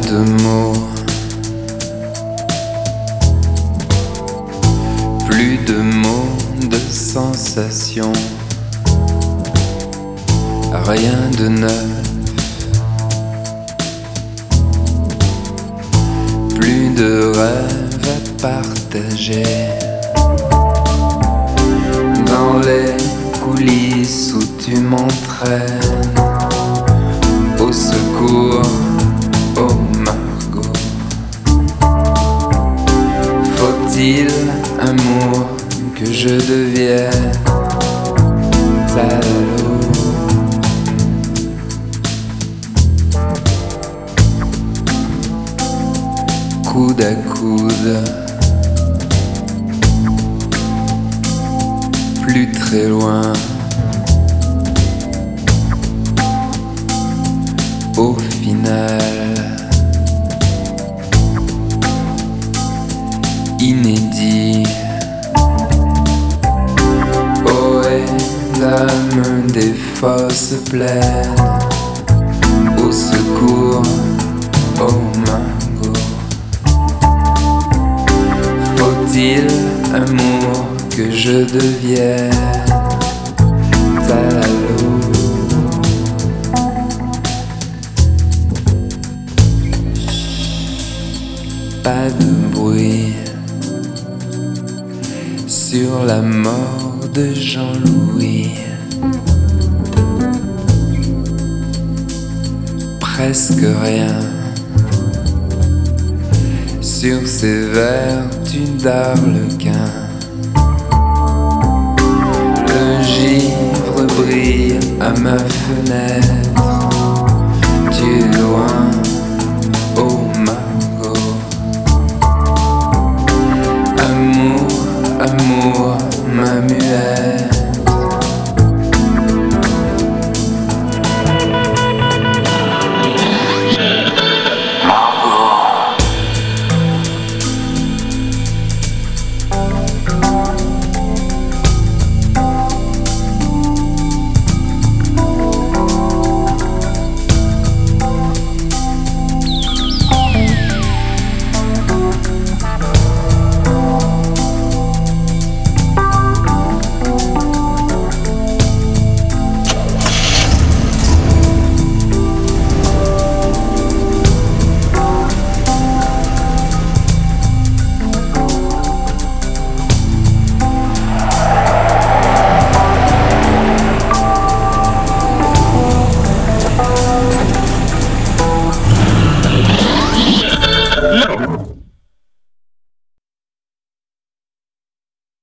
de mots, plus de mots, de sensations, rien de neuf, plus de rêves à partager. Dans les coulisses où tu m'entraînes, au secours, oh Margot. Faut-il, amour, que je devienne salaud? Coude à coude, plus très loin. Au final, inédit. Oh, et l'âme des fosses pleines, au secours, oh Margot. Faut-il, amour, que je devienne salaud? Pas de bruit sur la mort de Jean-Louis. Presque rien sur ces vertus d'Arlequin. Le givre brille à ma fenêtre. Tu es loin, oh Margot. Amour, amour, ma muette. No.